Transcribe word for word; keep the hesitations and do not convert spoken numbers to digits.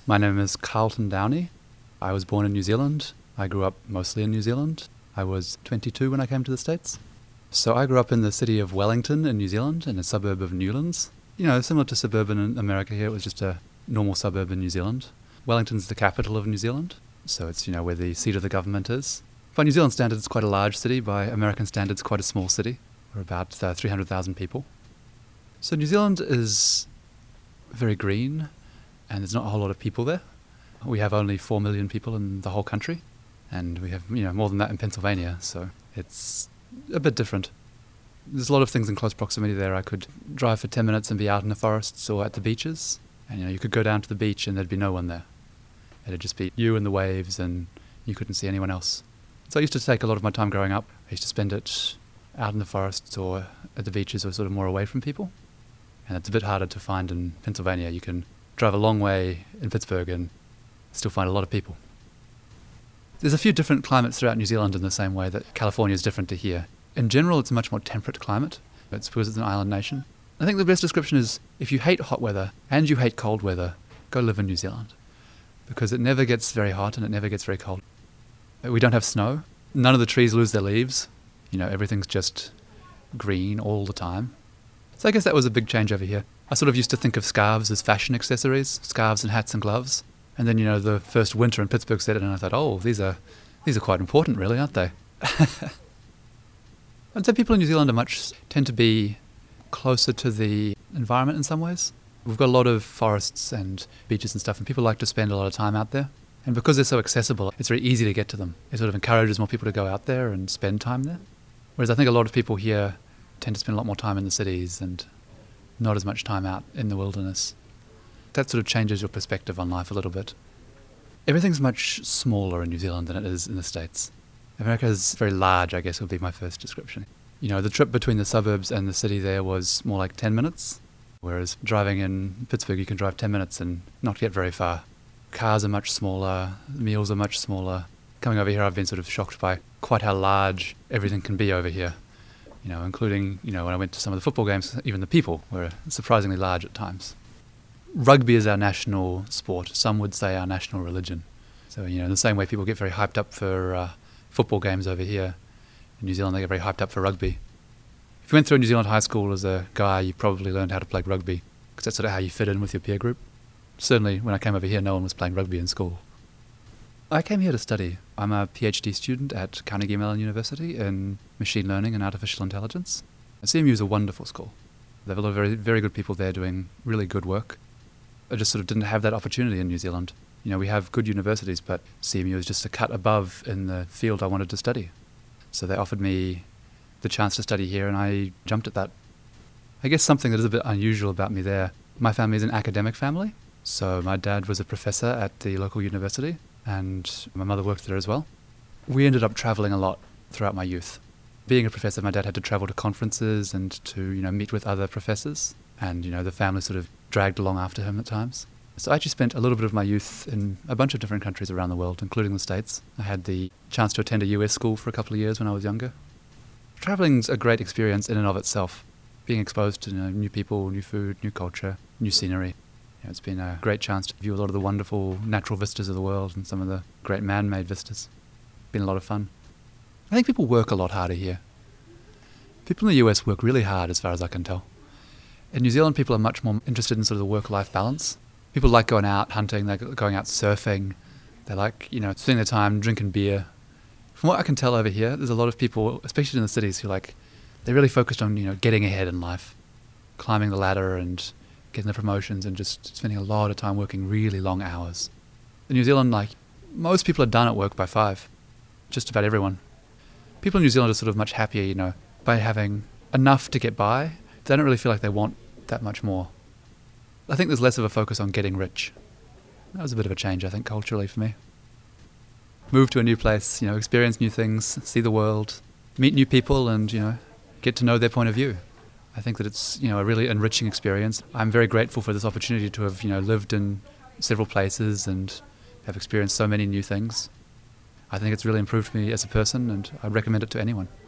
My name is Carlton Downey. I was born in New Zealand. I grew up mostly in New Zealand. I was twenty-two when I came to the States. So I grew up in the city of Wellington in New Zealand, in a suburb of Newlands. You know, similar to suburban America here, it was just a normal suburb in New Zealand. Wellington's the capital of New Zealand, so it's, you know, where the seat of the government is. By New Zealand standards, it's quite a large city. By American standards, quite a small city. We're about uh, three hundred thousand people. So New Zealand is very green, and there's not a whole lot of people there. We have only four million people in the whole country, and we have, you know, more than that in Pennsylvania, so it's a bit different. There's a lot of things in close proximity there. I could drive for ten minutes and be out in the forests or at the beaches, and, you know, you could go down to the beach and there'd be no one there. It'd just be you and the waves, and you couldn't see anyone else. So I used to take a lot of my time growing up. I used to spend it out in the forests or at the beaches or sort of more away from people. And it's a bit harder to find in Pennsylvania. You can drive a long way in Pittsburgh and still find a lot of people. There's a few different climates throughout New Zealand in the same way that California is different to here. In general, it's a much more temperate climate. It's because it's an island nation. I think the best description is, if you hate hot weather and you hate cold weather, go live in New Zealand. Because it never gets very hot and it never gets very cold. We don't have snow. None of the trees lose their leaves. You know, everything's just green all the time. So I guess that was a big change over here. I sort of used to think of scarves as fashion accessories, scarves and hats and gloves. And then, you know, the first winter in Pittsburgh set in, and I thought, oh, these are these are quite important, really, aren't they? I'd say people in New Zealand are much tend to be closer to the environment in some ways. We've got a lot of forests and beaches and stuff, and people like to spend a lot of time out there. And because they're so accessible, it's very easy to get to them. It sort of encourages more people to go out there and spend time there. Whereas I think a lot of people here tend to spend a lot more time in the cities and not as much time out in the wilderness. That sort of changes your perspective on life a little bit. Everything's much smaller in New Zealand than it is in the States. America is very large, I guess would be my first description. You know, the trip between the suburbs and the city there was more like ten minutes, whereas driving in Pittsburgh, you can drive ten minutes and not get very far. Cars are much smaller, meals are much smaller. Coming over here, I've been sort of shocked by quite how large everything can be over here. You know, including, you know, when I went to some of the football games, even the people were surprisingly large at times. Rugby is our national sport. Some would say our national religion. So, you know, in the same way people get very hyped up for uh, football games over here, in New Zealand they get very hyped up for rugby. If you went through a New Zealand high school as a guy, you probably learned how to play rugby, because that's sort of how you fit in with your peer group. Certainly, when I came over here, no one was playing rugby in school. I came here to study. I'm a PhD student at Carnegie Mellon University in machine learning and artificial intelligence. C M U is a wonderful school. They have a lot of very, very good people there doing really good work. I just sort of didn't have that opportunity in New Zealand. You know, we have good universities, but C M U is just a cut above in the field I wanted to study. So they offered me the chance to study here, and I jumped at that. I guess something that is a bit unusual about me there, my family is an academic family. So my dad was a professor at the local university, and my mother worked there as well. We ended up traveling a lot throughout my youth. Being a professor, my dad had to travel to conferences and to, you know, meet with other professors. And, you know, the family sort of dragged along after him at times. So I actually spent a little bit of my youth in a bunch of different countries around the world, including the States. I had the chance to attend a U S school for a couple of years when I was younger. Traveling's a great experience in and of itself. Being exposed to, you know, new people, new food, new culture, new scenery. You know, it's been a great chance to view a lot of the wonderful natural vistas of the world and some of the great man-made vistas. Been a lot of fun. I think people work a lot harder here. People in the U S work really hard, as far as I can tell. In New Zealand, people are much more interested in sort of the work-life balance. People like going out hunting, they're going out surfing, they like, you know, spending their time drinking beer. From what I can tell over here, there's a lot of people, especially in the cities, who like, they're really focused on, you know, getting ahead in life, climbing the ladder and getting the promotions and just spending a lot of time working really long hours. In New Zealand, like, most people are done at work by five. Just about everyone. People in New Zealand are sort of much happier, you know, by having enough to get by. They don't really feel like they want that much more. I think there's less of a focus on getting rich. That was a bit of a change, I think, culturally for me. Move to a new place, you know, experience new things, see the world, meet new people and, you know, get to know their point of view. I think that it's, you know, a really enriching experience. I'm very grateful for this opportunity to have, you know, lived in several places and have experienced so many new things. I think it's really improved me as a person, and I recommend it to anyone.